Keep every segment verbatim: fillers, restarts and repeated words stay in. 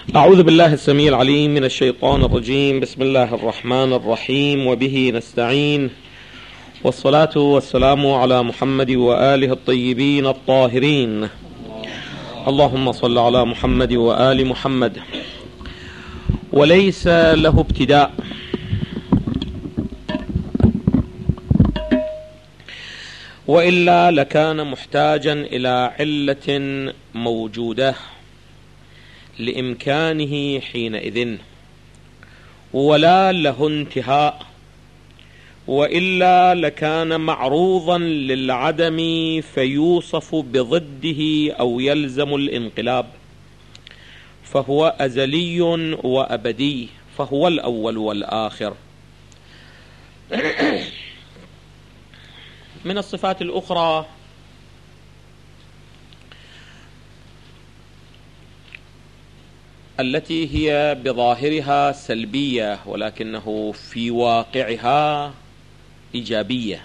أعوذ بالله السميع العليم من الشيطان الرجيم. بسم الله الرحمن الرحيم، وبه نستعين، والصلاة والسلام على محمد وآله الطيبين الطاهرين. اللهم صل على محمد وآل محمد. وليس له ابتداء، وإلا لكان محتاجا إلى علة موجودة لإمكانه حينئذ، ولا له انتهاء، وإلا لكان معروضا للعدم فيوصف بضده أو يلزم الانقلاب، فهو أزلي وأبدي، فهو الأول والآخر. من الصفات الأخرى التي هي بظاهرها سلبية ولكنه في واقعها إيجابية،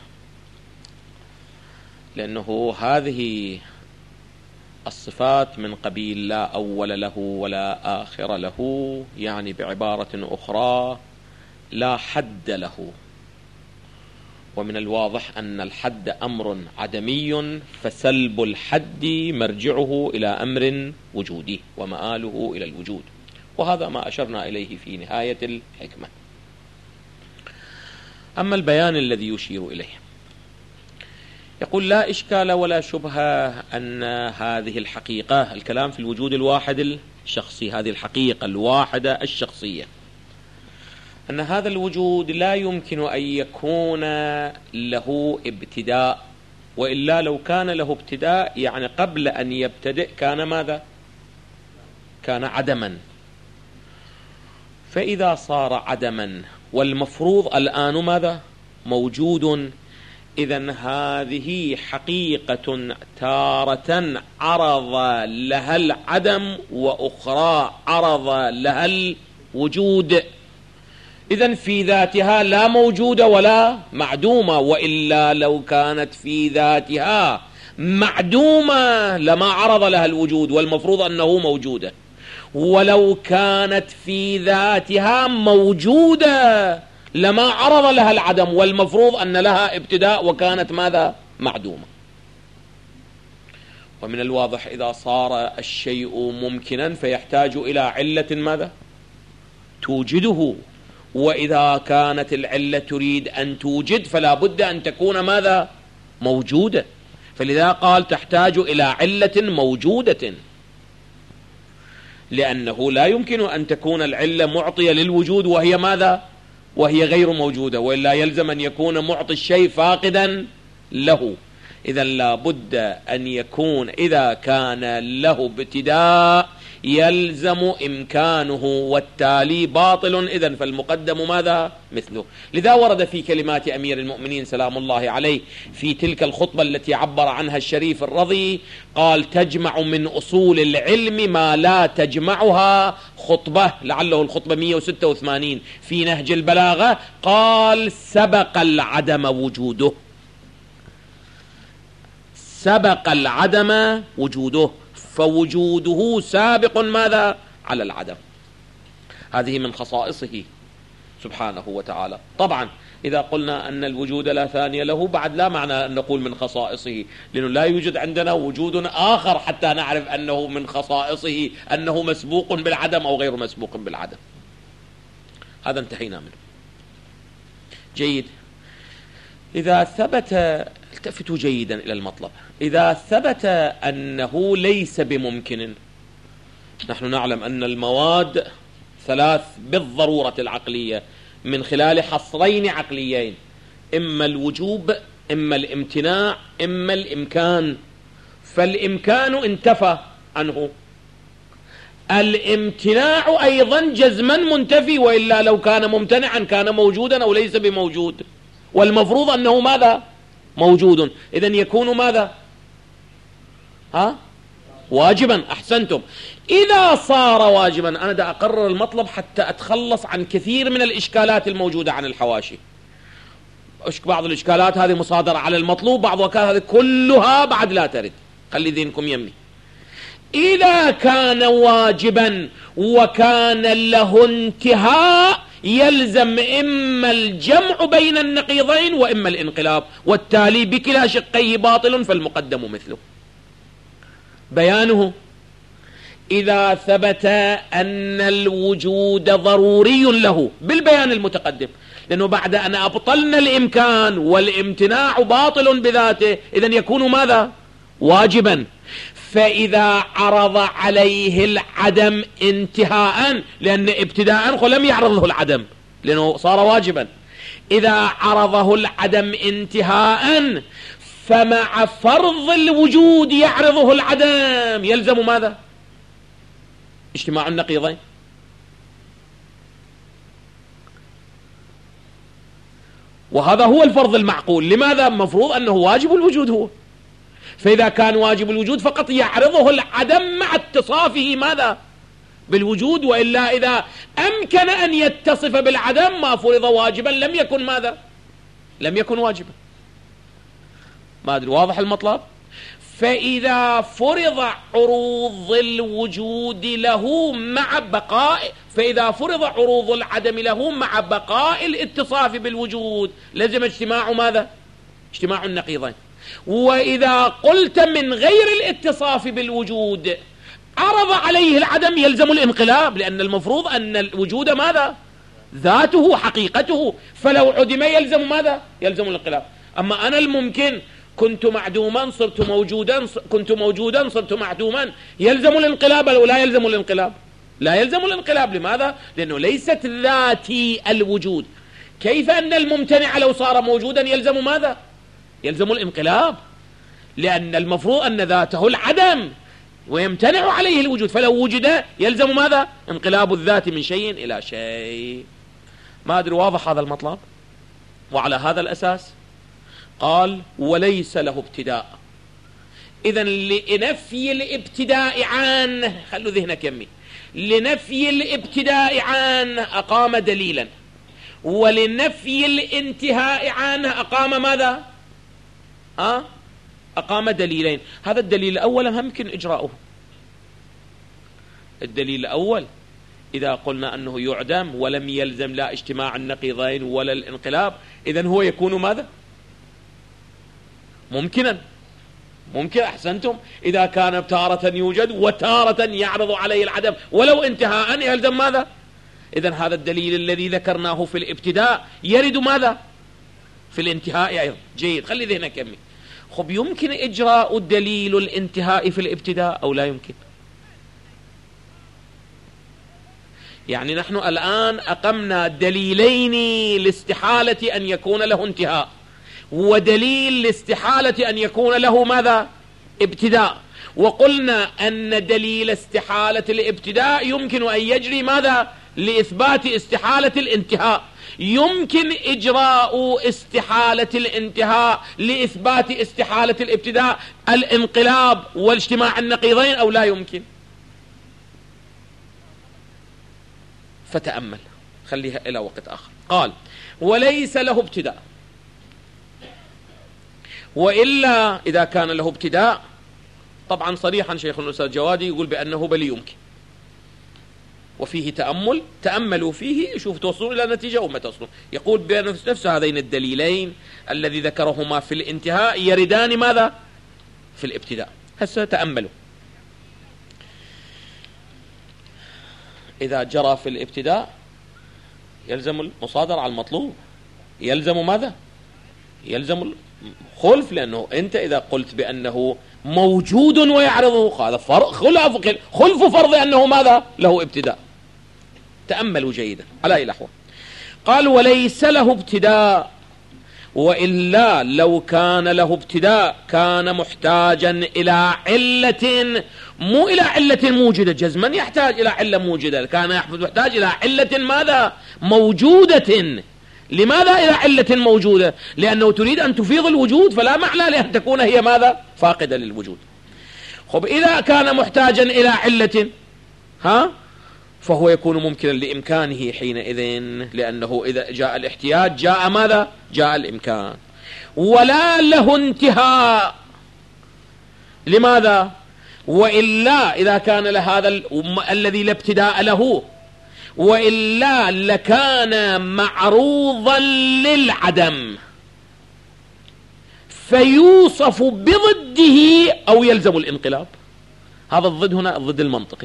لأنه هذه الصفات من قبيل لا أول له ولا آخر له، يعني بعبارة أخرى لا حد له. ومن الواضح أن الحد أمر عدمي، فسلب الحد مرجعه إلى أمر وجودي ومآله إلى الوجود، وهذا ما أشرنا إليه في نهاية الحكمة. أما البيان الذي يشير إليه، يقول: لا إشكال ولا شبهة أن هذه الحقيقة، الكلام في الوجود الواحد الشخصي، هذه الحقيقة الواحدة الشخصية، أن هذا الوجود لا يمكن أن يكون له ابتداء، وإلا لو كان له ابتداء يعني قبل أن يبتدئ كان ماذا؟ كان عدما. فإذا صار عدما والمفروض الآن ماذا؟ موجود، إذن هذه حقيقة تارة عرض لها العدم، وأخرى عرض لها الوجود. إذن في ذاتها لا موجودة ولا معدومة، وإلا لو كانت في ذاتها معدومة لما عرض لها الوجود، والمفروض أنه موجودة. ولو كانت في ذاتها موجودة لما عرض لها العدم، والمفروض أن لها ابتداء وكانت ماذا؟ معدومة. ومن الواضح إذا صار الشيء ممكنا فيحتاج إلى علة ماذا؟ توجده، وإذا كانت العلة تريد أن توجد فلا بد أن تكون ماذا؟ موجودة. فلذا قال تحتاج إلى علة موجودة، لأنه لا يمكن أن تكون العلة معطية للوجود وهي ماذا؟ وهي غير موجودة، وإلا يلزم أن يكون معطي الشيء فاقدا له. إذا لا بد أن يكون إذا كان له ابتداء يلزم إمكانه، والتالي باطل، إذن فالمقدم ماذا؟ مثله. لذا ورد في كلمات أمير المؤمنين سلام الله عليه في تلك الخطبة التي عبر عنها الشريف الرضي، قال: تجمع من أصول العلم ما لا تجمعها خطبة، لعله الخطبة مئة وستة وثمانين في نهج البلاغة، قال: سبق العدم وجوده، سبق العدم وجوده، فوجوده سابق ماذا؟ على العدم. هذه من خصائصه سبحانه وتعالى. طبعا إذا قلنا أن الوجود لا ثاني له، بعد لا معنى أن نقول من خصائصه، لأنه لا يوجد عندنا وجود آخر حتى نعرف أنه من خصائصه أنه مسبوق بالعدم أو غير مسبوق بالعدم. هذا انتهينا منه. جيد. إذا ثبت، التفتوا جيدا إلى المطلب، إذا ثبت أنه ليس بممكن، نحن نعلم أن المواد ثلاث بالضرورة العقلية من خلال حصرين عقليين: إما الوجوب، إما الامتناع، إما الإمكان. فالإمكان انتفى عنه، الامتناع أيضا جزما منتفي، وإلا لو كان ممتنعا كان موجودا أو ليس بموجود، والمفروض أنه ماذا؟ موجود. إذن يكون ماذا؟ ها؟ واجبا. أحسنتم. إذا صار واجبا، أنا دا أقرر المطلب حتى أتخلص عن كثير من الإشكالات الموجودة عن الحواشي. بعض الإشكالات هذه مصادرة على المطلوب، بعض الإشكالات هذه كلها بعد لا ترد، خلي ذهنكم يمي. إذا كان واجبا وكان له انتهاء يلزم إما الجمع بين النقيضين وإما الانقلاب، والتالي بكلا شقيه باطل فالمقدم مثله. بيانه: إذا ثبت أن الوجود ضروري له بالبيان المتقدم، لأنه بعد أن أبطلنا الإمكان والامتناع باطل بذاته، إذن يكون ماذا؟ واجبا. فإذا عرض عليه العدم انتهاء، لأن ابتداء لم يعرضه العدم لأنه صار واجبا، إذا عرضه العدم انتهاء فمع فرض الوجود يعرضه العدم يلزم ماذا؟ اجتماع النقيضين. وهذا هو الفرض المعقول. لماذا؟ مفروض أنه واجب الوجود هو، فإذا كان واجب الوجود فقط يعرضه العدم مع اتصافه ماذا؟ بالوجود، وإلا إذا أمكن أن يتصف بالعدم ما فرض واجبا لم يكن ماذا؟ لم يكن واجبا. ما أدري واضح المطلب؟ فإذا فرض عروض الوجود له مع بقاء فإذا فرض عروض العدم له مع بقاء الاتصاف بالوجود لزم اجتماع ماذا؟ اجتماع النقيضين. وإذا قلت من غير الاتصاف بالوجود عرض عليه العدم يلزم الانقلاب، لأن المفروض أن الوجود ماذا؟ ذاته حقيقته، فلو عدم يلزم ماذا؟ يلزم الانقلاب. أما أنا الممكن كنت معدوما صرت موجودا، كنت موجودا صرت معدوما، يلزم الانقلاب أو لا يلزم الانقلاب؟ لا يلزم الانقلاب. لماذا؟ لأنه ليست ذاتي الوجود. كيف أن الممتنع لو صار موجودا يلزم ماذا؟ يلزم الانقلاب، لأن المفروض أن ذاته العدم ويمتنع عليه الوجود، فلو وجد يلزم ماذا؟ انقلاب الذات من شيء إلى شيء. ما أدري واضح هذا المطلب؟ وعلى هذا الأساس قال: وليس له ابتداء. إذن لنفي الابتداء عنه، خلوا ذهنك يمي، لنفي الابتداء عنه أقام دليلا، ولنفي الانتهاء عنه أقام ماذا؟ أه؟ أقام دليلين. هذا الدليل الأول هم يمكن إجراؤه. الدليل الأول إذا قلنا أنه يعدم ولم يلزم لا اجتماع النقيضين ولا الانقلاب، إذن هو يكون ماذا؟ ممكنا. ممكن، أحسنتم. إذا كان تارة يوجد وتارة يعرض عليه العدم ولو انتهاء يلزم ماذا؟ إذن هذا الدليل الذي ذكرناه في الابتداء يرد ماذا؟ في الانتهاء أيضا. جيد، خلي ذهنك يمي. خب، يمكن إجراء دليل الانتهاء في الابتداء أو لا يمكن؟ يعني نحن الآن أقمنا دليلين لاستحالة أن يكون له انتهاء، ودليل لاستحالة أن يكون له ماذا؟ ابتداء. وقلنا أن دليل استحالة الابتداء يمكن أن يجري ماذا؟ لإثبات استحالة الانتهاء. يمكن إجراء استحالة الانتهاء لإثبات استحالة الابتداء، الانقلاب والاجتماع النقيضين، أو لا يمكن؟ فتأمل، خليها إلى وقت آخر. قال: وليس له ابتداء. وإلا إذا كان له ابتداء، طبعا صريحا شيخ الأستاذ جوادي يقول بأنه بل يمكن، وفيه تأمل، تأملوا فيه شوف توصلوا إلى نتيجة أو ما توصلوا. يقول بنفس نفس هذين الدليلين الذي ذكرهما في الانتهاء يردان ماذا؟ في الابتداء. هسه تأملوا. إذا جرى في الابتداء يلزم المصادرة على المطلوب، يلزم ماذا؟ يلزم الخلف، لأنه أنت إذا قلت بأنه موجود ويعرضه هذا خلف فرض أنه ماذا؟ له ابتداء. تأملوا جيدا على أي الأحوال. قال: وليس له ابتداء. وإلا لو كان له ابتداء كان محتاجا إلى علة، مو إلى علة موجودة جزما يحتاج إلى علة موجودة، كان يحتاج إلى علة ماذا؟ موجودة. لماذا إلى علة موجودة؟ لأنه تريد أن تفيض الوجود، فلا معنى لأن تكون هي ماذا؟ فاقدة للوجود. خب، إذا كان محتاجا إلى علة ها فهو يكون ممكنا لإمكانه حينئذ، لأنه إذا جاء الاحتياج جاء ماذا؟ جاء الإمكان. ولا له انتهاء. لماذا؟ وإلا إذا كان لهذا الذي لا ابتداء له وإلا لكان معروضا للعدم فيوصف بضده أو يلزم الانقلاب. هذا الضد هنا الضد المنطقي،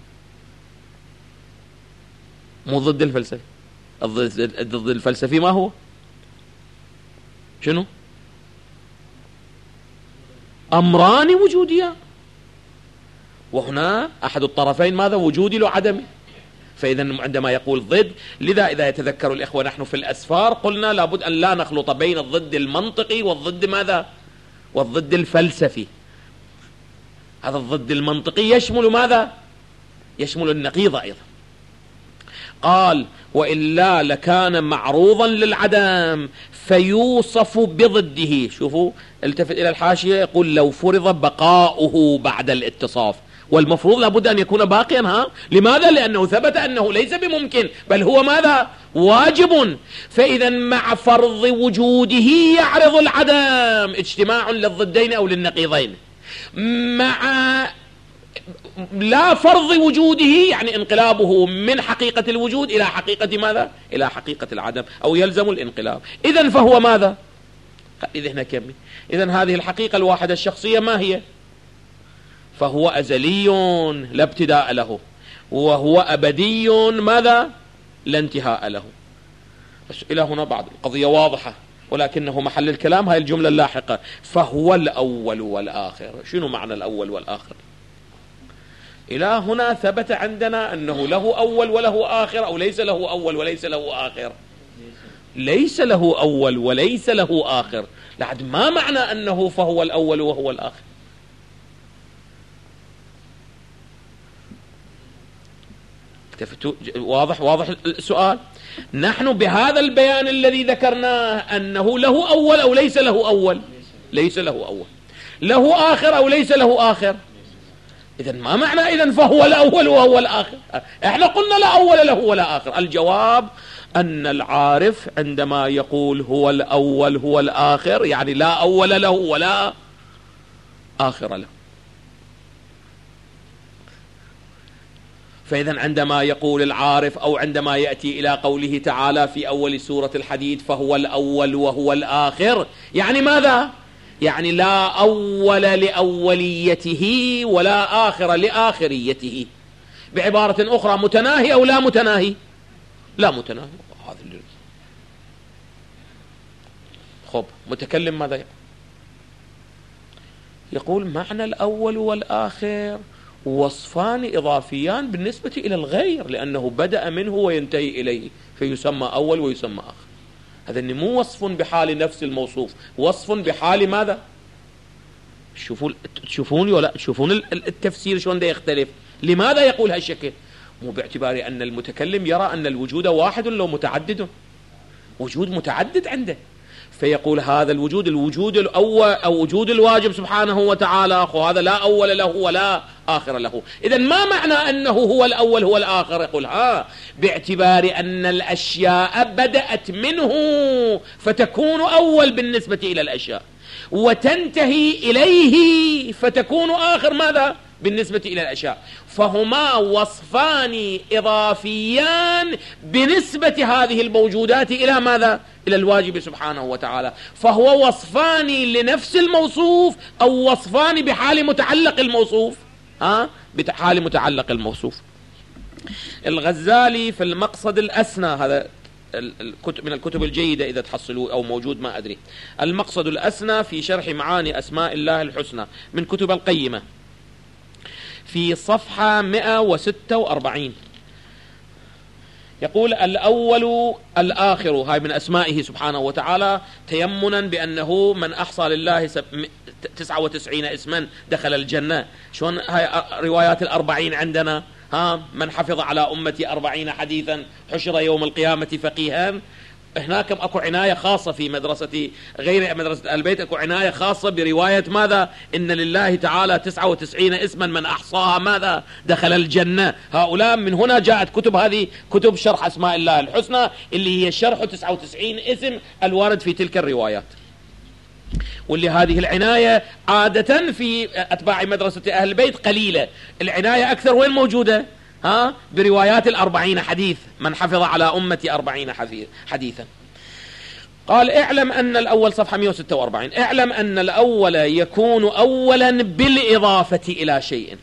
مو ضد الفلسفي. الضد الفلسفي ما هو؟ شنو؟ أمران وجوديان، وهنا أحد الطرفين ماذا؟ وجودي له عدمي. فإذا عندما يقول ضد، لذا إذا يتذكر الإخوة نحن في الأسفار قلنا لابد أن لا نخلط بين الضد المنطقي والضد ماذا؟ والضد الفلسفي. هذا الضد المنطقي يشمل ماذا؟ يشمل النقيض أيضا. قال وإلا لكان معروضا للعدم فيوصف بضده. شوفوا التفت إلى الحاشية، يقول لو فرض بقاؤه بعد الاتصاف، والمفروض لابد أن يكون باقيا. ها لماذا؟ لأنه ثبت أنه ليس بممكن بل هو ماذا؟ واجب. فإذا مع فرض وجوده يعرض العدم، اجتماع للضدين أو للنقيضين. مع لا فرض وجوده يعني انقلابه من حقيقة الوجود إلى حقيقة ماذا؟ إلى حقيقة العدم أو يلزم الانقلاب. إذن فهو ماذا؟ إذا هنا كمي. إذن هذه الحقيقة الواحدة الشخصية ما هي؟ فهو أزلي لا ابتداء له، وهو أبدي ماذا؟ لا انتهاء له. بس إلى هنا بعد القضية واضحة، ولكنه محل الكلام هاي الجملة اللاحقة، فهو الأول والآخر. شنو معنى الأول والآخر؟ إلى هنا ثبت عندنا أنه له أول وله آخر، أو ليس له أول وليس له آخر؟ ليس له أول وليس له آخر. لعد ما معنى أنه فهو الأول وهو الآخر؟ واضح واضح السؤال. نحن بهذا البيان الذي ذكرناه أنه له أول أو ليس له أول؟ ليس له أول. له آخر أو ليس له آخر؟ إذن ما معنى إذن فهو الأول وهو الآخر؟ إحنا قلنا لا أول له ولا آخر. الجواب أن العارف عندما يقول هو الأول هو الآخر يعني لا أول له ولا آخر له. فإذا عندما يقول العارف أو عندما يأتي إلى قوله تعالى في أول سورة الحديد فهو الأول وهو الآخر، يعني ماذا؟ يعني لا أول لأوليته ولا آخر لآخريته. بعبارة أخرى متناهي أو لا متناهي؟ لا متناهي. هذا اللي خب متكلم ماذا يقول؟ يقول معنى الأول والآخر وصفان إضافيان بالنسبة إلى الغير، لأنه بدأ منه وينتهي إليه فيسمى أول ويسمى آخر. هذا مو وصف بحال نفس الموصوف، وصف بحال ماذا؟ شوفون تشوفون ولا تشوفون التفسير شلون ده يختلف. لماذا يقول هالشكل؟ مو باعتبار أن المتكلم يرى أن الوجود واحد لو متعدد، وجود متعدد عنده، فيقول هذا الوجود الوجود الأول أو وجود الواجب سبحانه وتعالى هذا لا أول له ولا آخر له. إذن ما معنى أنه هو الأول هو الآخر؟ يقول ها باعتبار أن الأشياء بدأت منه فتكون أول بالنسبة إلى الأشياء، وتنتهي إليه فتكون آخر ماذا؟ بالنسبة إلى الأشياء. فهما وصفان إضافيان بنسبة هذه الموجودات إلى ماذا؟ إلى الواجب سبحانه وتعالى. فهو وصفان لنفس الموصوف أو وصفان بحال متعلق الموصوف؟ ها؟ بحال متعلق الموصوف. الغزالي في المقصد الأسنى، هذا الكتب من الكتب الجيدة إذا تحصلوا أو موجود ما أدري، المقصد الأسنى في شرح معاني أسماء الله الحسنى من كتب القيمة، في صفحة مئة وستة وأربعين يقول الأول الآخر، هاي من أسمائه سبحانه وتعالى، تيمنا بأنه من أحصى لله تسعة وتسعين اسما دخل الجنة. شلون هاي روايات الأربعين عندنا؟ ها من حفظ على أمتي أربعين حديثا حشر يوم القيامة فقيها. هناك أكو عناية خاصة في مدرسة غير مدرسة البيت، أكو عناية خاصة برواية ماذا؟ إن لله تعالى تسعة وتسعين اسما من أحصاها ماذا؟ دخل الجنة. هؤلاء من هنا جاءت كتب، هذه كتب شرح أسماء الله الحسنى اللي هي شرح تسعة وتسعين اسم الوارد في تلك الروايات. واللي هذه العناية عادة في أتباع مدرسة أهل البيت قليلة، العناية أكثر وين موجودة؟ ها؟ بروايات الأربعين حديث، من حفظ على أمتي أربعين حديثا. قال اعلم أن الأول، صفحة مئة وستة وأربعين، اعلم أن الأول يكون أولا بالإضافة إلى شيء،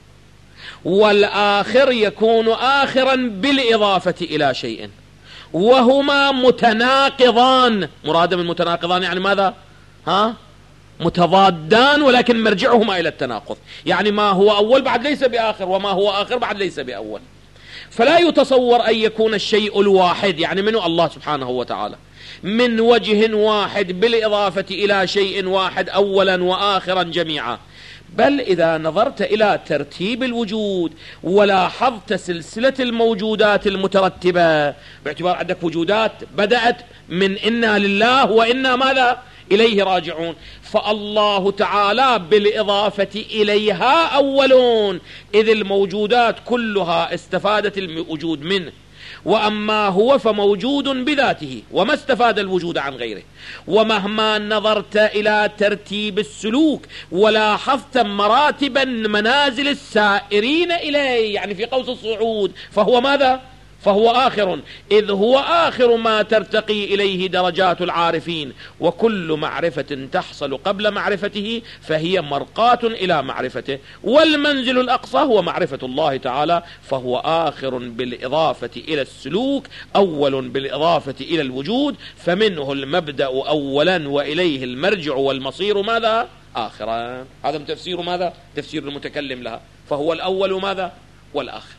والآخر يكون آخرا بالإضافة إلى شيء، وهما متناقضان. مراد من متناقضان يعني ماذا؟ ها؟ متضادان، ولكن مرجعهما إلى التناقض. يعني ما هو أول بعد ليس بآخر، وما هو آخر بعد ليس بأول. فلا يتصور أن يكون الشيء الواحد، يعني منه الله سبحانه وتعالى، من وجه واحد بالإضافة إلى شيء واحد أولا وآخرا جميعا. بل إذا نظرت إلى ترتيب الوجود ولاحظت سلسلة الموجودات المترتبة، باعتبار عندك وجودات بدأت من إنا لله وإنا ماذا إليه راجعون، فالله تعالى بالإضافة إليها أولون، إذ الموجودات كلها استفادت الوجود منه، وأما هو فموجود بذاته وما استفاد الوجود عن غيره. ومهما نظرت إلى ترتيب السلوك ولاحظت مراتب منازل السائرين إليه، يعني في قوس الصعود، فهو ماذا؟ فهو آخر، إذ هو آخر ما ترتقي إليه درجات العارفين، وكل معرفة تحصل قبل معرفته فهي مرقاة إلى معرفته، والمنزل الأقصى هو معرفة الله تعالى، فهو آخر بالإضافة إلى السلوك، أول بالإضافة إلى الوجود، فمنه المبدأ أولا وإليه المرجع والمصير ماذا؟ آخرا. هذا تفسير ماذا؟ تفسير المتكلم لها، فهو الأول ماذا؟ والآخر.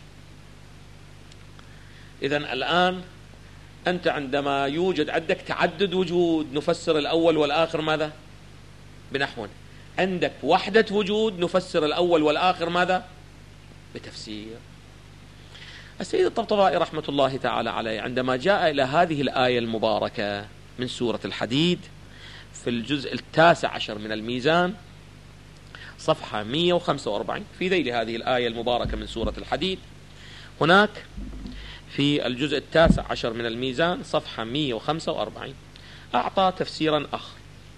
إذن الآن أنت عندما يوجد عندك تعدد وجود نفسر الأول والآخر ماذا؟ بنحو. عندك وحدة وجود نفسر الأول والآخر ماذا؟ بتفسير. السيد الطبطبائي رحمة الله تعالى عليه عندما جاء إلى هذه الآية المباركة من سورة الحديد في الجزء التاسع عشر من الميزان، صفحة مئة وخمسة وأربعين، في ذيل هذه الآية المباركة من سورة الحديد، هناك في الجزء التاسع عشر من الميزان صفحة مئة وخمسة وأربعين أعطى تفسيرا آخر.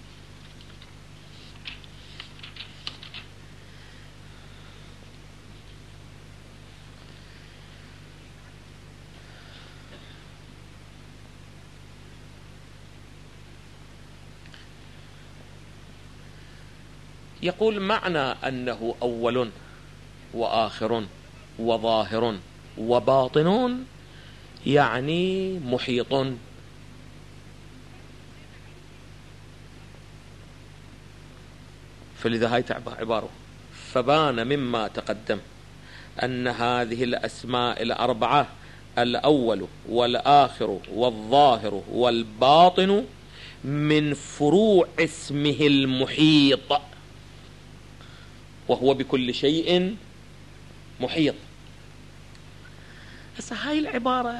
يقول معنى أنه أول وآخر وظاهر وباطن يعني محيط. فلذا هاي عبارة، فبان مما تقدم أن هذه الأسماء الأربعة الأول والآخر والظاهر والباطن من فروع اسمه المحيط، وهو بكل شيء محيط. هسه هاي العبارة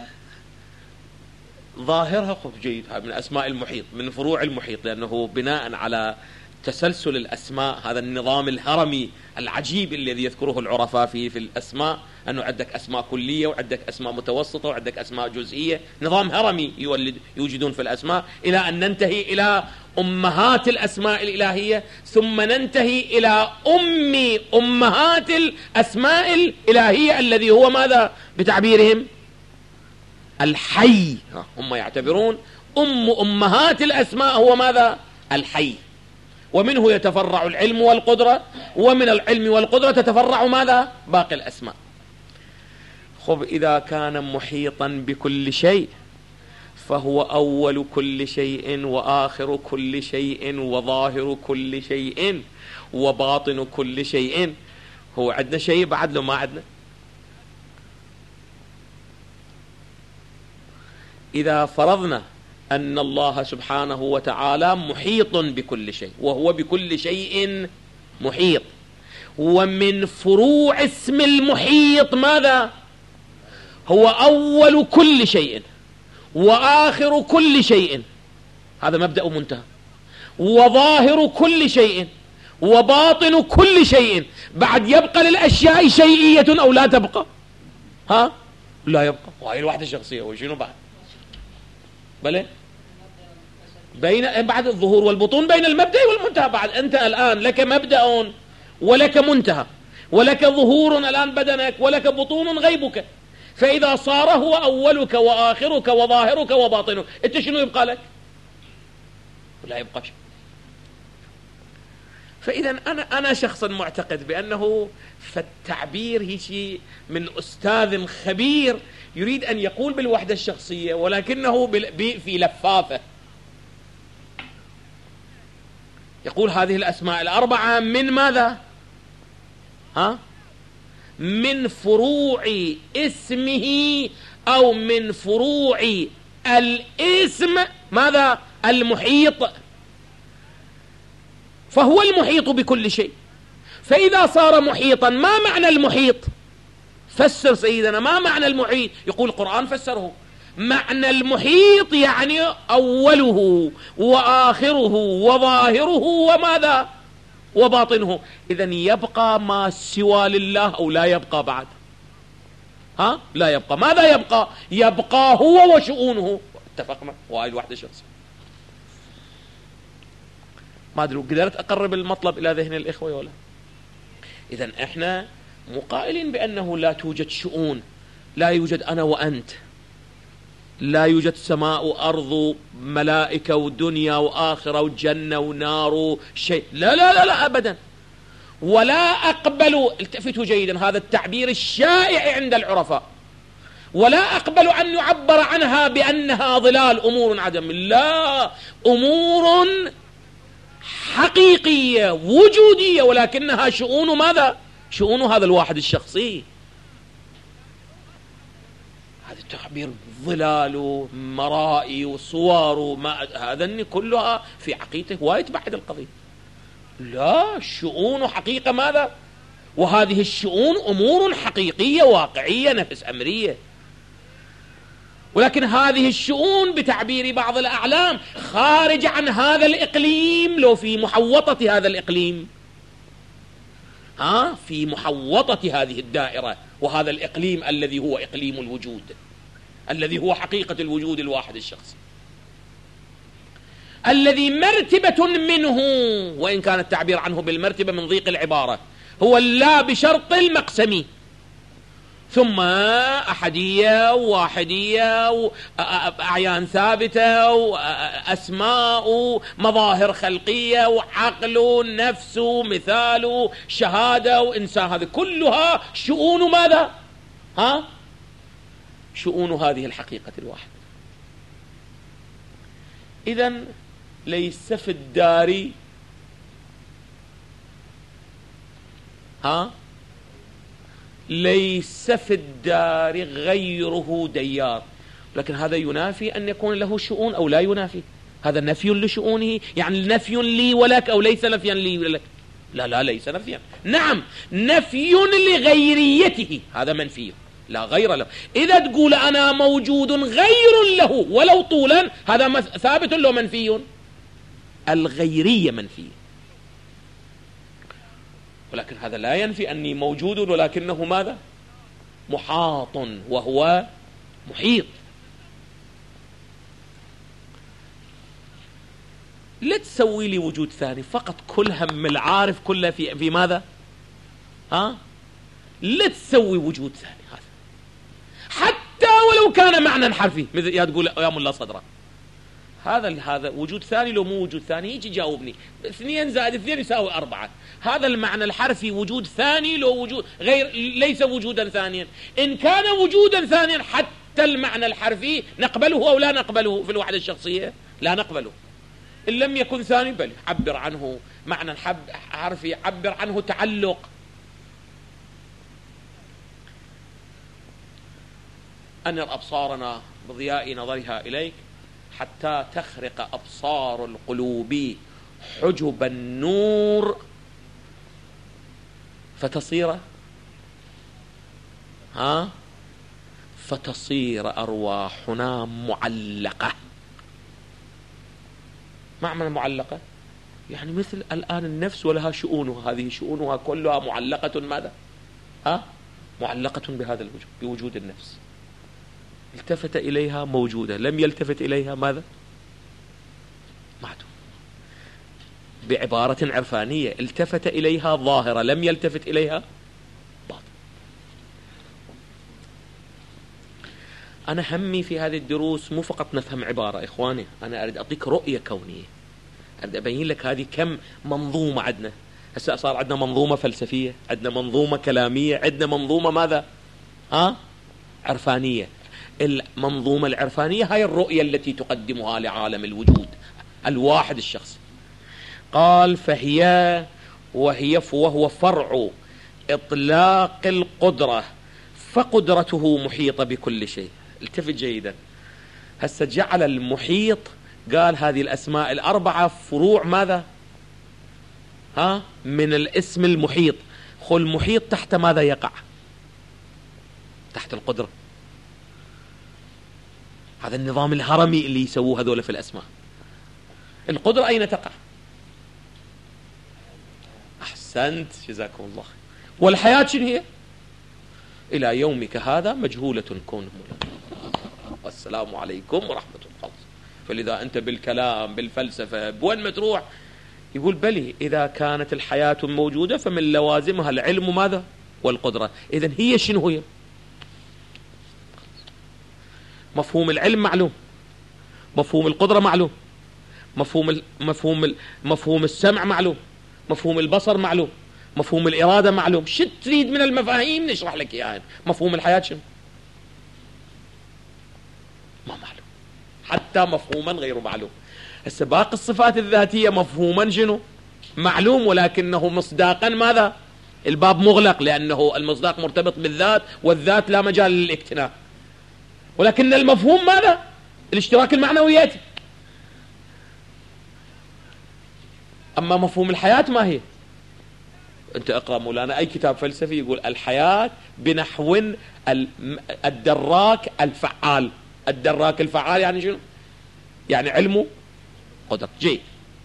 ظاهرها خب جيد، هاي من أسماء المحيط، من فروع المحيط، لأنه بناء على تسلسل الأسماء، هذا النظام الهرمي العجيب الذي يذكره العرفاء في في الأسماء، أنه عندك أسماء كلية وعندك أسماء متوسطة وعندك أسماء جزئية، نظام هرمي يولد يوجدون في الأسماء، إلى أن ننتهي إلى أمهات الأسماء الإلهية، ثم ننتهي إلى أم أمهات الأسماء الإلهية الذي هو ماذا بتعبيرهم؟ الحي. هم يعتبرون أم أمهات الأسماء هو ماذا؟ الحي. ومنه يتفرع العلم والقدرة، ومن العلم والقدرة تتفرع ماذا؟ باقي الأسماء. خب إذا كان محيطا بكل شيء فهو أول كل شيء وآخر كل شيء وظاهر كل شيء وباطن كل شيء. هو عندنا شيء بعد له ما عندنا؟ إذا فرضنا أن الله سبحانه وتعالى محيط بكل شيء، وهو بكل شيء محيط، ومن فروع اسم المحيط ماذا؟ هو أول كل شيء وآخر كل شيء، هذا مبدأ منتهى، وظاهر كل شيء وباطن كل شيء. بعد يبقى للأشياء شيئية أو لا تبقى؟ ها؟ لا يبقى. وهي الوحدة الشخصية وشنو بعد؟ بلى بين بعد الظهور والبطون بين المبدأ والمنتهى. بعد أنت الآن لك مبدأ ولك منتهى، ولك ظهور الآن بدنك، ولك بطون غيبك. فإذا صار هو أولك وآخرك وظاهرك وباطنك، أنت شنو يبقى لك؟ لا يبقى شيء. فإذا أنا أنا شخصا معتقد بأنه فالتعبير هي شيء من أستاذ خبير يريد أن يقول بالوحدة الشخصية، ولكنه في لفافة. يقول هذه الأسماء الأربعة من ماذا؟ ها؟ من فروع اسمه أو من فروع الاسم ماذا؟ المحيط. فهو المحيط بكل شيء. فإذا صار محيطا، ما معنى المحيط؟ فسر سيدنا، ما معنى المحيط؟ يقول القرآن فسره. معنى المحيط يعني أوله وآخره وظاهره وماذا؟ وباطنه. إذن يبقى ما سوى لله أو لا يبقى بعد؟ ها؟ لا يبقى. ماذا يبقى؟ يبقى هو وشؤونه. اتفقنا؟ وهاي الوحدة الشخصية. ما أدري قدرت أقرب المطلب إلى ذهن الإخوة ولا؟ إذن إحنا مقائلين بأنه لا توجد شؤون، لا يوجد أنا وأنت، لا يوجد سماء وأرض ملائكة ودنيا وآخرة وجنة ونار شيء، لا لا لا لا أبدا. ولا أقبل، التفتوا جيدا، هذا التعبير الشائع عند العرفاء، ولا أقبل أن يعبر عنها بأنها ظلال أمور عدم، لا، أمور حقيقية وجودية، ولكنها شؤون ماذا؟ شؤون هذا الواحد الشخصي. هذا التعبير ظلال مرائي وصور ما هذا كلها في عقيدته وايد بعد القضية. لا، شؤون حقيقة ماذا؟ وهذه الشؤون أمور حقيقية واقعية نفس أمرية، ولكن هذه الشؤون بتعبير بعض الأعلام خارج عن هذا الإقليم، لو في محوطة هذا الإقليم، ها، في محوطة هذه الدائرة وهذا الإقليم الذي هو إقليم الوجود، الذي هو حقيقة الوجود الواحد الشخصي، الذي مرتبة منه، وإن كان التعبير عنه بالمرتبة من ضيق العبارة، هو اللا بشرط المقسمي، ثم أحدية وواحدية وأعيان ثابتة وأسماء مظاهر خلقية وعقل نفس مثال شهادة وإنسان، هذه كلها شؤون ماذا؟ ها؟ شؤون هذه الحقيقة الواحدة. إذن ليس في الدار ها ليس في الدار غيره ديار، لكن هذا ينافي أن يكون له شؤون أو لا ينافي؟ هذا نفي لشؤونه، يعني نفي لي ولك أو ليس نفيا لي ولك؟ لا لا، ليس نفيا. نعم، نفي لغيريته، هذا منفي، لا غير له. إذا تقول أنا موجود غير له ولو طولا، هذا ثابت له منفي؟ الغيرية منفي، ولكن هذا لا ينفي أني موجود، ولكنه ماذا؟ محاط، وهو محيط. لا تسوي لي وجود ثاني، فقط كل هم العارف كله في في ماذا؟ ها؟ لا تسوي وجود ثاني هذا، حتى ولو كان معنى حرفي، مثل يا تقول يا ملا صدرا، هذا هذا وجود ثاني لو مو وجود ثاني، يجي جاوبني اثنين زائد اثنين يساوي أربعة، هذا المعنى الحرفي وجود ثاني لو وجود غير ليس وجودا ثانيا. إن كان وجودا ثانيا حتى المعنى الحرفي نقبله أو لا نقبله في الوحدة الشخصية؟ لا نقبله. إن لم يكن ثاني بل عبر عنه معنى حرفي، عبر عنه تعلق. أنر أبصارنا بضياء نظرها إليك حتى تخرق أبصار القلوب حجب النور فتصير ها فتصير أرواحنا معلقة. ما معنى معلقة؟ يعني مثل الآن النفس ولها شؤونها، هذه شؤونها كلها معلقة ماذا؟ ها؟ معلقة بهذا الوجود، بوجود النفس. التفت إليها موجودة، لم يلتفت إليها ماذا؟ بعبارة عرفانية التفت إليها ظاهرة لم يلتفت إليها باطن. أنا همي في هذه الدروس مو فقط نفهم عبارة إخواني، أنا أريد أعطيك رؤية كونية، أريد أبين لك هذه كم منظومة عندنا. هسه صار عندنا منظومة فلسفية، عندنا منظومة كلامية، عندنا منظومة ماذا؟ ها؟ عرفانية. المنظومة العرفانية هاي الرؤية التي تقدمها لعالم الوجود الواحد الشخصي. قال فهي وهي وهو فرع إطلاق القدرة، فقدرته محيطة بكل شيء. التفت جيدا، هسه جعل المحيط، قال هذه الأسماء الأربعة فروع ماذا؟ ها؟ من الاسم المحيط. خل المحيط تحت ماذا يقع؟ تحت القدرة. هذا النظام الهرمي اللي يسووه هذول في الأسماء. القدرة أين تقع؟ أحسنت جزاكم الله خير. والحياة شنو هي؟ إلى يومك هذا مجهولة كونهم. والسلام عليكم ورحمة الله. فلذا أنت بالكلام بالفلسفة بوين ما تروح يقول بلي إذا كانت الحياة موجودة فمن لوازمها العلم ماذا؟ والقدرة. إذن هي شنو هي؟ مفهوم العلم معلوم، مفهوم القدرة معلوم، مفهوم ال... مفهوم ال... مفهوم السمع معلوم، مفهوم البصر معلوم، مفهوم الإرادة معلوم. شو تريد من المفاهيم نشرح لك إياها يعني. مفهوم الحياة شنو؟ ما معلوم، حتى مفهوما غير معلوم. هسه باقي الصفات الذاتية مفهوما شنو؟ معلوم، ولكنه مصداقا ماذا؟ الباب مغلق، لأنه المصداق مرتبط بالذات، والذات لا مجال للاكتناء. ولكن المفهوم ماذا؟ الاشتراك المعنوياتي. أما مفهوم الحياة ما هي؟ أنت اقرأ مولانا أي كتاب فلسفي يقول الحياة بنحو الدراك الفعال. الدراك الفعال يعني شنو؟ يعني علمه قدر. جيد.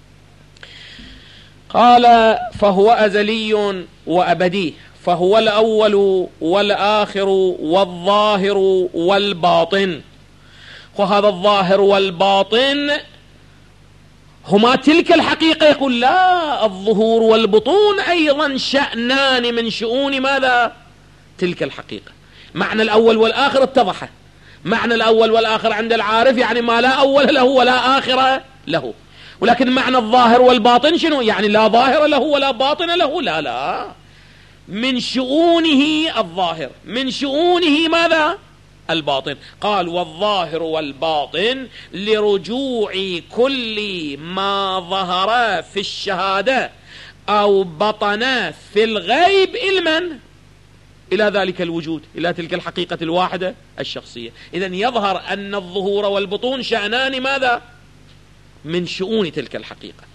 قال فهو أزلي وأبدي، فهو الأول والآخر والظاهر والباطن. وهذا الظاهر والباطن هما تلك الحقيقة. يقول لا، الظهور والبطون أيضا شأنان من شؤون ماذا؟ تلك الحقيقة. معنى الأول والآخر اتضح. معنى الأول والآخر عند العارف يعني ما لا أول له ولا آخر له. ولكن معنى الظاهر والباطن شنو؟ يعني لا ظاهر له ولا باطن له. لا لا، من شؤونه الظاهر، من شؤونه ماذا؟ الباطن. قال والظاهر والباطن لرجوع كل ما ظهر في الشهادة أو بطن في الغيب إلمن إلى ذلك الوجود، إلى تلك الحقيقة الواحدة الشخصية. إذن يظهر أن الظهور والبطون شأنان ماذا؟ من شؤون تلك الحقيقة.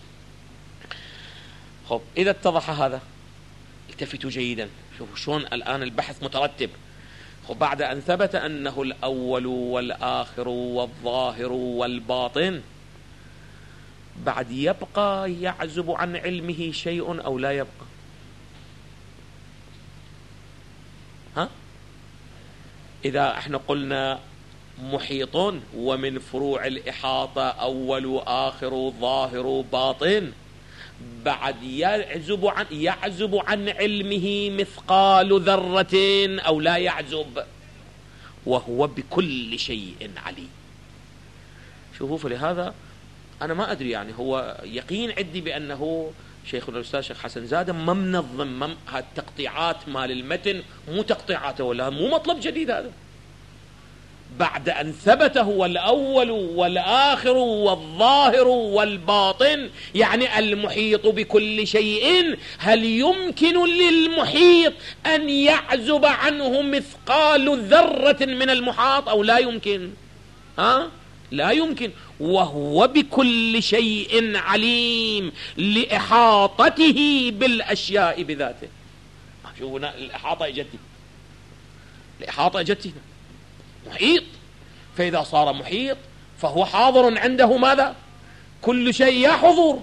خب إذا اتضح هذا التفتوا جيدا، شوفوا شلون الآن البحث مترتب. وبعد أن ثبت أنه الأول والآخر والظاهر والباطن، بعد يبقى يعزب عن علمه شيء أو لا يبقى؟ ها؟ إذا احنا قلنا محيط ومن فروع الإحاطة أول آخر ظاهر باطن، بعد يعزب عن يعزب عن علمه مثقال ذرة أو لا يعزب؟ وهو بكل شيء عليم. شوفوا، فلهذا أنا ما أدري يعني هو يقين عندي بأنه شيخنا الأستاذ شيخ حسن زادة ما منظم هالتقطيعات مال المتن، مو تقطيعاته ولا مو مطلب جديد هذا. بعد أن ثبت هو الأول والآخر والظاهر والباطن، يعني المحيط بكل شيء، هل يمكن للمحيط أن يعزب عنه مثقال ذرة من المحاط أو لا يمكن؟ ها؟ لا يمكن. وهو بكل شيء عليم لإحاطته بالأشياء بذاته. شوفوا الإحاطة اجتي، الإحاطة اجتي محيط. فإذا صار محيط فهو حاضر عنده ماذا؟ كل شيء. يا حضور،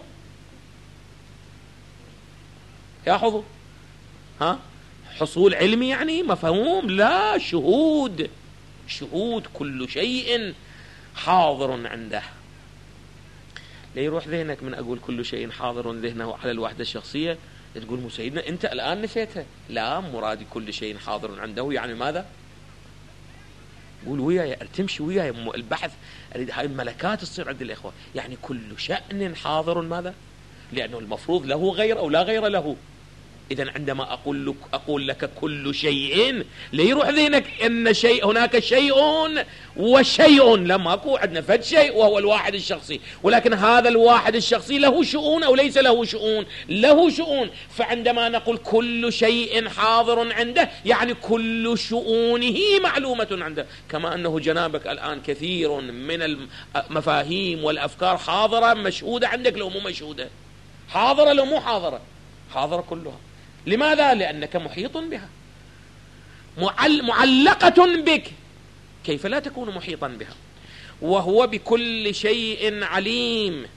يا حضور. ها؟ حصول علمي يعني مفهوم؟ لا، شهود. شهود كل شيء حاضر عنده. لا يروح ذهنك من أقول كل شيء حاضر ذهنه على الوحدة الشخصية تقول مو سيدنا أنت الآن نسيتها. لا، مرادي كل شيء حاضر عنده يعني ماذا؟ قول وياي، تمشي وياي البحث، أريد هاي الملكات تصير عند الإخوة. يعني كل شأن حاضر ماذا؟ لأنه المفروض له غير أو لا غير له. إذن عندما أقول لك أقول لك كل شيء لا يروح ذهنك أن شيء هناك شيء وشيء، لا ماكو عندنا فد شيء وهو الواحد الشخصي، ولكن هذا الواحد الشخصي له شؤون أو ليس له شؤون؟ له شؤون. فعندما نقول كل شيء حاضر عنده يعني كل شؤونه معلومة عنده، كما أنه جنابك الآن كثير من المفاهيم والأفكار حاضرة مشهودة عندك لو مو مشهودة، حاضرة لو مو حاضرة، حاضرة كلها. لماذا؟ لأنك محيط بها، معل معلقة بك، كيف لا تكون محيطا بها؟ وهو بكل شيء عليم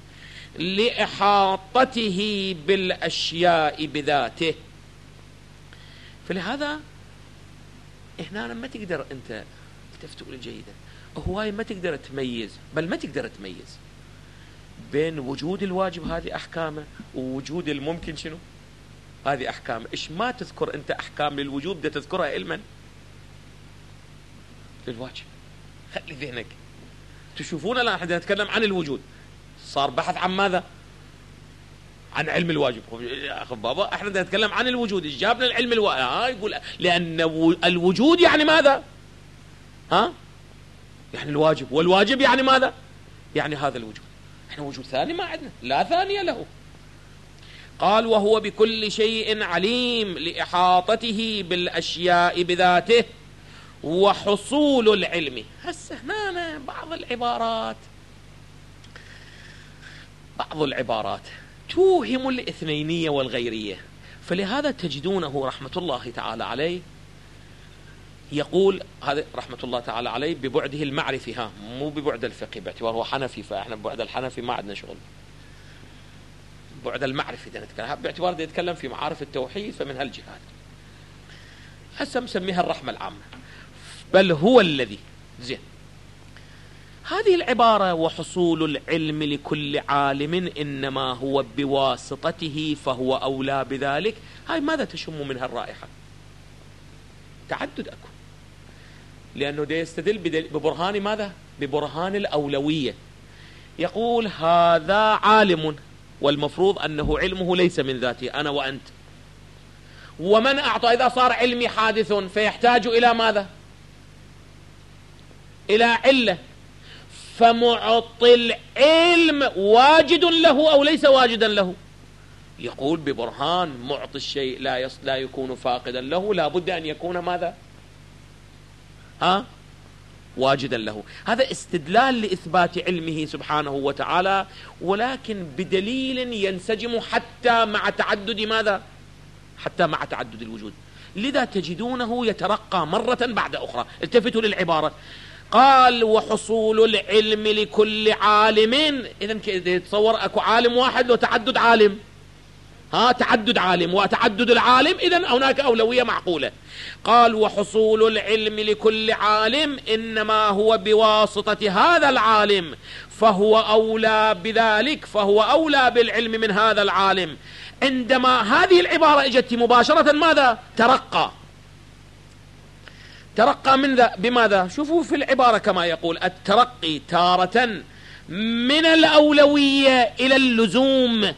لإحاطته بالأشياء بذاته. فلهذا هنا ما تقدر أنت التفتوا جيدا، هواي ما تقدر تميز، بل ما تقدر تميز بين وجود الواجب هذه أحكامه ووجود الممكن شنو هذه أحكام. إيش ما تذكر أنت أحكام للوجوب بدأ تذكرها علما للواجب. خلي ذهنك تشوفون الآن احنا نتكلم عن الوجود، صار بحث عن ماذا؟ عن علم الواجب. يا أخي بابا احنا نتكلم عن الوجود، إيش جابنا العلم الواجب؟ ها يقول لأن الوجود يعني ماذا؟ ها يعني الواجب، والواجب يعني ماذا؟ يعني هذا الوجود. احنا وجود ثاني ما عندنا، لا ثانية له. قال وهو بكل شيء عليم لإحاطته بالأشياء بذاته وحصول العلم. هسه هنا بعض العبارات بعض العبارات توهم الاثنينية والغيرية، فلهذا تجدونه رحمة الله تعالى عليه يقول، هذا رحمة الله تعالى عليه ببعده المعرفي، ها مو ببعد الفقه، باعتبار هو حنفي، فاحنا ببعد الحنفي ما عندنا شغل. بعد المعرفة نتكلم، باعتبار ده يتكلم في معارف التوحيد فمن هالجهات هسه مسميها الرحمة العامة. بل هو الذي زين هذه العبارة وحصول العلم لكل عالم إنما هو بواسطته فهو أولى بذلك، هاي ماذا تشم منها الرائحة؟ تعدد أكو، لأنه ده يستدل ببرهان ماذا؟ ببرهان الأولوية. يقول هذا عالم والمفروض أنه علمه ليس من ذاته أنا وأنت، ومن أعطى إذا صار علمي حادث فيحتاج إلى ماذا؟ إلى علة، فمعطي العلم واجد له أو ليس واجدا له؟ يقول ببرهان معطي الشيء لا يص... لا يكون فاقدا له، لا بد أن يكون ماذا؟ ها؟ واجدا له. هذا استدلال لإثبات علمه سبحانه وتعالى، ولكن بدليل ينسجم حتى مع تعدد ماذا؟ حتى مع تعدد الوجود. لذا تجدونه يترقى مرة بعد أخرى. التفتوا للعبارة، قال وحصول العلم لكل عالم. إذن يتصور أكو عالم واحد لو تعدد عالم، ها تعدد عالم وتعدد العالم، إذن هناك أولوية معقولة. قال وحصول العلم لكل عالم إنما هو بواسطة هذا العالم فهو أولى بذلك، فهو أولى بالعلم من هذا العالم. عندما هذه العبارة اجت مباشرة ماذا؟ ترقى. ترقى من ذا بماذا؟ شوفوا في العبارة كما يقول الترقي تارة من الأولوية إلى اللزوم.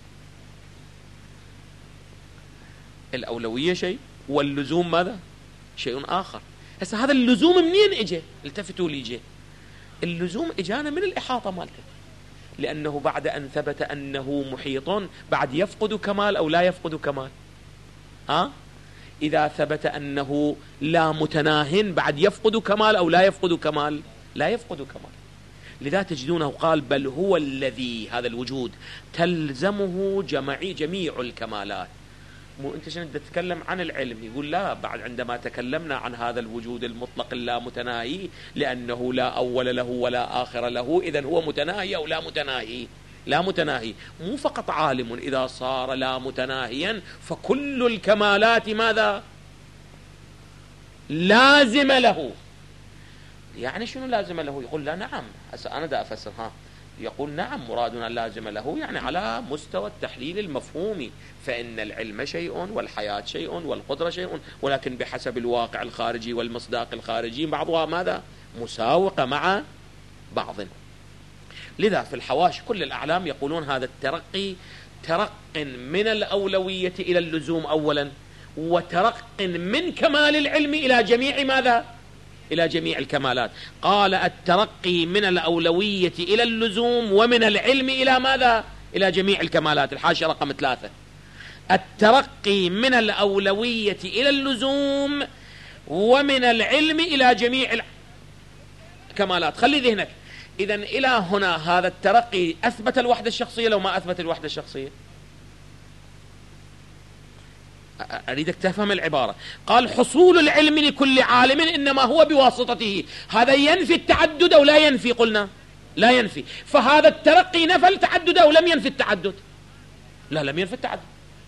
الأولوية شيء واللزوم ماذا؟ شيء آخر. هسه هذا اللزوم منين اجى؟ التفتوا لي جه اللزوم اجانا من الإحاطة مالته، لأنه بعد أن ثبت أنه محيط بعد يفقد كمال أو لا يفقد كمال؟ ها؟ إذا ثبت أنه لا متناه بعد يفقد كمال أو لا يفقد كمال؟ لا يفقد كمال. لذا تجدونه قال بل هو الذي، هذا الوجود تلزمه جميع جميع الكمالات. مو انت شنو تتكلم عن العلم؟ يقول لا، بعد عندما تكلمنا عن هذا الوجود المطلق اللا متناهي لأنه لا أول له ولا آخر له، إذن هو متناهي أو لا متناهي؟ لا متناهي. مو فقط عالم، إذا صار لا متناهيا فكل الكمالات ماذا؟ لازم له. يعني شنو لازم له؟ يقول لا نعم، هسه أنا دا أفسر. ها يقول نعم مرادنا اللازم له يعني على مستوى التحليل المفهومي، فإن العلم شيء والحياة شيء والقدرة شيء، ولكن بحسب الواقع الخارجي والمصداق الخارجي بعضها ماذا؟ مساوقة مع بعض. لذا في الحواشي كل الأعلام يقولون هذا الترقي ترق من الأولوية إلى اللزوم أولا، وترق من كمال العلم إلى جميع ماذا؟ إلى جميع الكمالات. قال الترقي من الأولوية إلى اللزوم ومن العلم إلى ماذا؟ إلى جميع الكمالات. الحاشية رقم ثلاثة، الترقي من الأولوية إلى اللزوم ومن العلم إلى جميع الكمالات. خلي ذهنك إذن إلى هنا هذا الترقي أثبت الوحدة الشخصية لو ما أثبت الوحدة الشخصية؟ أريدك تفهم العبارة. قال حصول العلم لكل عالم إنما هو بواسطته، هذا ينفي التعدد أو لا ينفي؟ قلنا لا ينفي. فهذا الترقي نفى التعدد أو لم ينفي التعدد؟ لا، لم ينفي التعدد.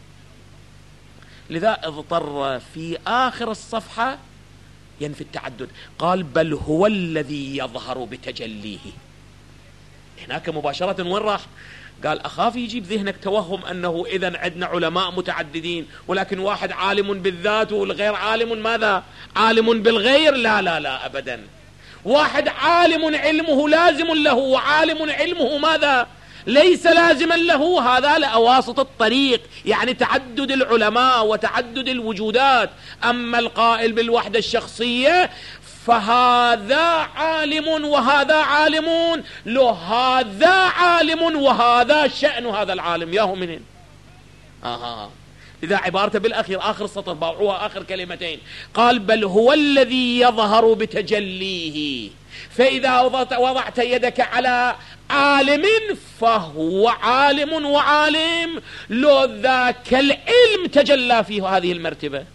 لذا اضطر في آخر الصفحة ينفي التعدد. قال بل هو الذي يظهر بتجليه. هناك مباشرة وين راح؟ قال أخاف يجيب ذهنك توهم أنه إذن عندنا علماء متعددين ولكن واحد عالم بالذات والغير عالم ماذا؟ عالم بالغير. لا لا لا أبدا. واحد عالم علمه لازم له وعالم علمه ماذا؟ ليس لازما له. هذا لأواسط الطريق، يعني تعدد العلماء وتعدد الوجودات. أما القائل بالوحدة الشخصية فهذا عالم وهذا عالمون، لو هذا عالم وهذا شأن هذا العالم ياهو منين؟ آه. إذا عبارته بالأخير آخر السطر باوعوها آخر كلمتين، قال بل هو الذي يظهر بتجليه. فإذا وضعت يدك على عالم فهو عالم وعالم لو ذاك العلم تجلى فيه هذه المرتبة.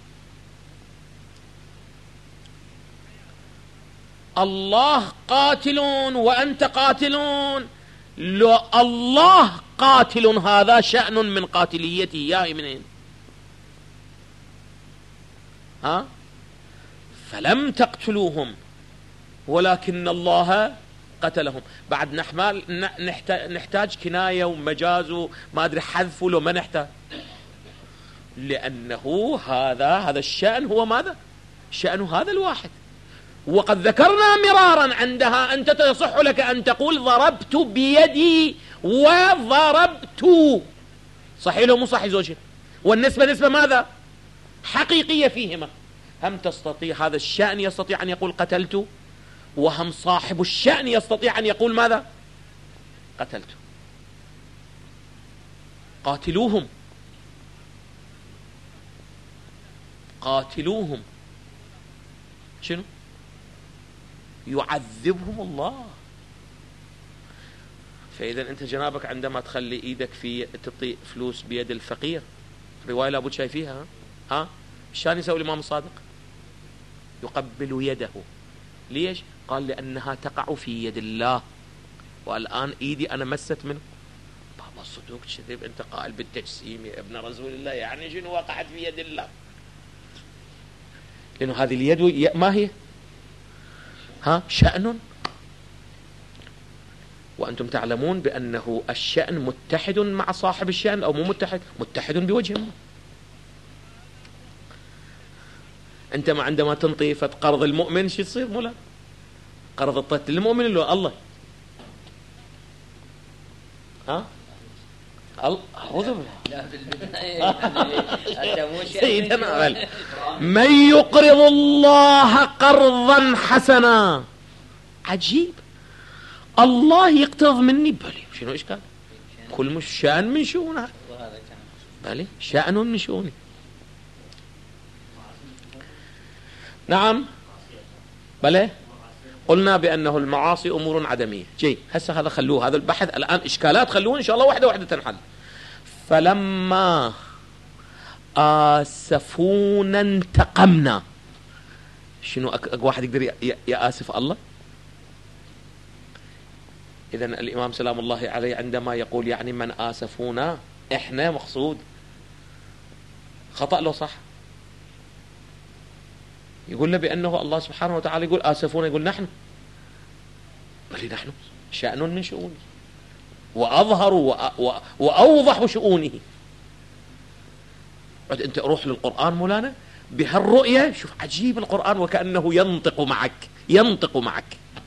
الله قاتل وأنت قاتلون، لو الله قاتل هذا شأن من قاتليته يا منين؟ ها؟ فلم تقتلوهم ولكن الله قتلهم. بعد نحمل نحتاج كناية ومجاز وما أدري حذف لو ما نحتاج، لأنه هذا هذا الشأن هو ماذا؟ شأن هذا الواحد. وقد ذكرنا مرارا عندها أنت تصح لك أن تقول ضربت بيدي وضربت، صحيح لو مو صحيح زوجين، والنسبة نسبة ماذا؟ حقيقية فيهما. هم تستطيع هذا الشأن يستطيع أن يقول قتلت، وهم صاحب الشأن يستطيع أن يقول ماذا؟ قتلت. قاتلوهم قاتلوهم شنو؟ يعذبهم الله. فإذا أنت جنابك عندما تخلي إيدك في تعطي فلوس بيد الفقير، رواية لابد شايفيها ها ها شان يسوي الإمام الصادق؟ يقبل يده. ليش؟ قال لأنها تقع في يد الله، والآن إيدي أنا مست منه. بابا صدوق كذب، أنت قائل بالتجسيم يا ابن رسول الله، يعني شنو وقعت في يد الله؟ لأنه هذه اليد ما هي ها شأن، وأنتم تعلمون بأنه الشأن متحد مع صاحب الشأن أو مو متحد؟ متحد بوجه ما. أنت ما عندما تنطي قرض المؤمن شو يصير؟ مولا قرض الطيت للمؤمن اللي الله ها أعوذ بالله سيدنا من يقرض الله قرضا حسنا. عجيب، الله يقترض مني بلي شنو إشكال؟ كل مش شأن من شؤونه، بلي شأن من شؤوني. نعم بلى قلنا بأنه المعاصي أمور عدمية. جي هسه هذا خلوه، هذا البحث الآن إشكالات خلوه إن شاء الله واحدة واحدة تنحل. فلما آسفونا انتقمنا. شنو أك واحد يقدر يآسف الله؟ إذن الإمام سلام الله عليه عندما يقول يعني من آسفونا إحنا مقصود خطأ لو صح؟ يقول له بأنه الله سبحانه وتعالى يقول آسفونا، يقول نحن، بل نحن شأن من شؤوني. وأظهر وأوضح شؤونه. أنت روح للقرآن مولانا بهالرؤية، شوف عجيب القرآن وكأنه ينطق معك ينطق معك.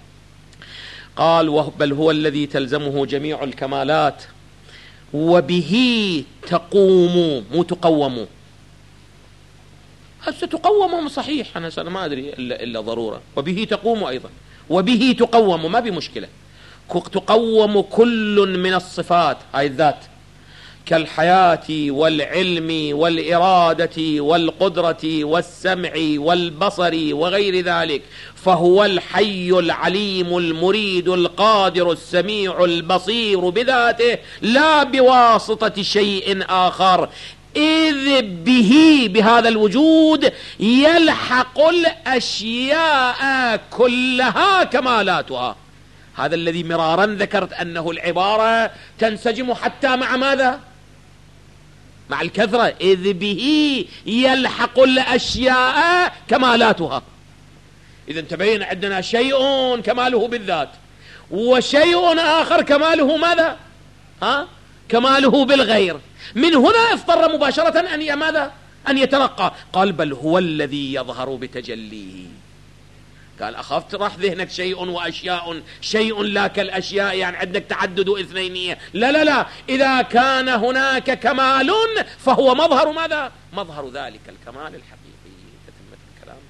قال بل هو الذي تلزمه جميع الكمالات وبه تقوم، مو تقوم. هسه تقوم صحيح، أنا ما أدري إلا, إلا ضرورة. وبه تقوم أيضا، وبه تقوم ما بمشكلة. تقوم كل من الصفات، هاي الذات، كالحياة والعلم والإرادة والقدرة والسمع والبصر وغير ذلك، فهو الحي العليم المريد القادر السميع البصير بذاته لا بواسطة شيء آخر، إذ به بهذا الوجود يلحق الأشياء كلها كمالاتها. هذا الذي مرارا ذكرت أنه العبارة تنسجم حتى مع ماذا؟ مع الكثرة. إذ به يلحق الأشياء كمالاتها. إذا تبين عندنا شيء كماله بالذات، وشيء آخر كماله ماذا؟ ها؟ كماله بالغير. من هنا اضطر مباشرة أن ماذا؟ أن يترقى. قال بل هو الذي يظهر بتجليه. قال أخفت راح ذهنك شيء وأشياء، شيء لا كالأشياء، يعني عندك تعدد اثنينية. لا لا لا، إذا كان هناك كمال فهو مظهر ماذا؟ مظهر ذلك الكمال الحقيقي.